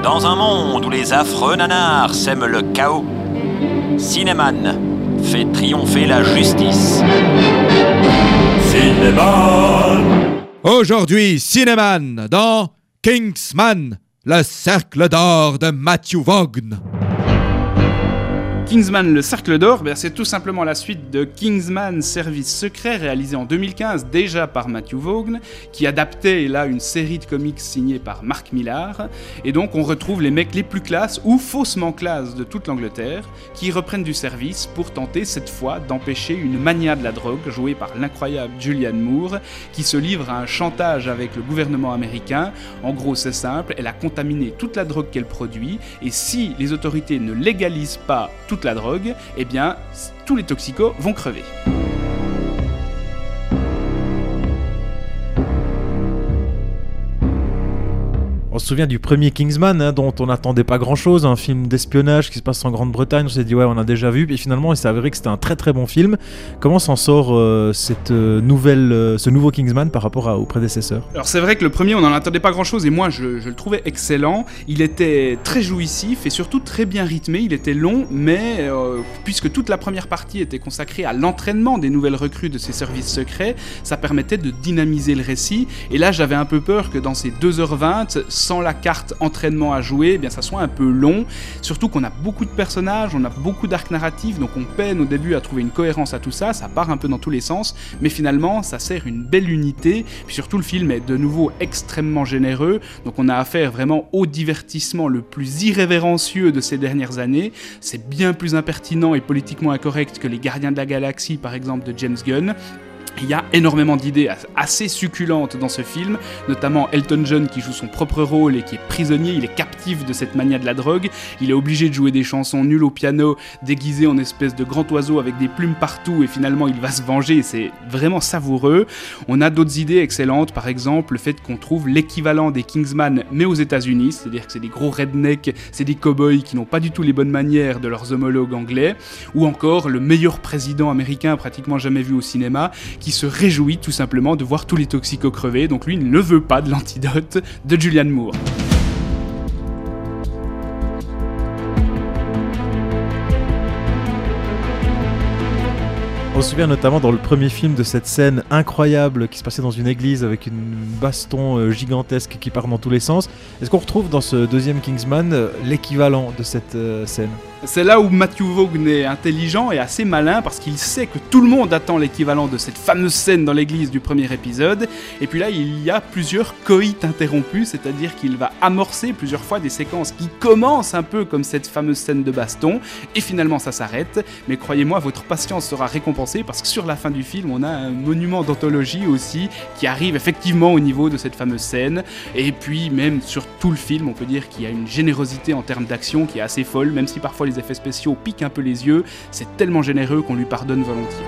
Dans un monde où les affreux nanars sèment le chaos, Cinéman fait triompher la justice. Cinéman. Aujourd'hui, Cinéman dans Kingsman, le cercle d'or de Matthew Vaughn. Kingsman, le cercle d'or, c'est tout simplement la suite de Kingsman, service secret, réalisé en 2015, déjà par Matthew Vaughn, qui adaptait là une série de comics signée par Mark Millar. Et donc on retrouve les mecs les plus classes, ou faussement classes de toute l'Angleterre, qui reprennent du service pour tenter cette fois d'empêcher une mania de la drogue, jouée par l'incroyable Julianne Moore, qui se livre à un chantage avec le gouvernement américain. En gros c'est simple, elle a contaminé toute la drogue qu'elle produit, et si les autorités ne légalisent pas toute la drogue, eh bien, tous les toxicos vont crever. On se souvient du premier Kingsman, dont on n'attendait pas grand-chose, un film d'espionnage qui se passe en Grande-Bretagne. On s'est dit ouais, on a déjà vu, puis finalement il s'est avéré que c'était un très très bon film. Comment s'en sort ce nouveau Kingsman par rapport au prédécesseur ? Alors c'est vrai que le premier, on n'en attendait pas grand-chose, et moi je le trouvais excellent. Il était très jouissif et surtout très bien rythmé. Il était long, mais puisque toute la première partie était consacrée à l'entraînement des nouvelles recrues de ces services secrets, ça permettait de dynamiser le récit. Et là j'avais un peu peur que dans ces 2h20, sans la carte entraînement à jouer, eh bien ça soit un peu long, surtout qu'on a beaucoup de personnages, on a beaucoup d'arcs narratifs, donc on peine au début à trouver une cohérence à tout ça, ça part un peu dans tous les sens, mais finalement ça sert une belle unité, puis surtout le film est de nouveau extrêmement généreux, donc on a affaire vraiment au divertissement le plus irrévérencieux de ces dernières années. C'est bien plus impertinent et politiquement incorrect que les Gardiens de la Galaxie par exemple de James Gunn. Il y a énormément d'idées assez succulentes dans ce film, notamment Elton John qui joue son propre rôle et qui est prisonnier, il est captif de cette mania de la drogue, il est obligé de jouer des chansons nulles au piano, déguisé en espèce de grand oiseau avec des plumes partout, et finalement il va se venger, c'est vraiment savoureux. On a d'autres idées excellentes, par exemple le fait qu'on trouve l'équivalent des Kingsman mais aux États-Unis, c'est-à-dire que c'est des gros rednecks, c'est des cow-boys qui n'ont pas du tout les bonnes manières de leurs homologues anglais, ou encore le meilleur président américain pratiquement jamais vu au cinéma, qui se réjouit tout simplement de voir tous les toxicos crever, donc lui il ne veut pas de l'antidote de Julianne Moore. On se souvient notamment dans le premier film de cette scène incroyable qui se passait dans une église avec une baston gigantesque qui part dans tous les sens. Est-ce qu'on retrouve dans ce deuxième Kingsman l'équivalent de cette scène ? C'est là où Matthew Vaughn est intelligent et assez malin parce qu'il sait que tout le monde attend l'équivalent de cette fameuse scène dans l'église du premier épisode. Et puis là, il y a plusieurs coïts interrompus, c'est-à-dire qu'il va amorcer plusieurs fois des séquences qui commencent un peu comme cette fameuse scène de baston. Et finalement, ça s'arrête. Mais croyez-moi, votre patience sera récompensée parce que sur la fin du film, on a un monument d'anthologie aussi qui arrive effectivement au niveau de cette fameuse scène. Et puis, même sur tout le film, on peut dire qu'il y a une générosité en termes d'action qui est assez folle, même si parfois les effets spéciaux piquent un peu les yeux, c'est tellement généreux qu'on lui pardonne volontiers.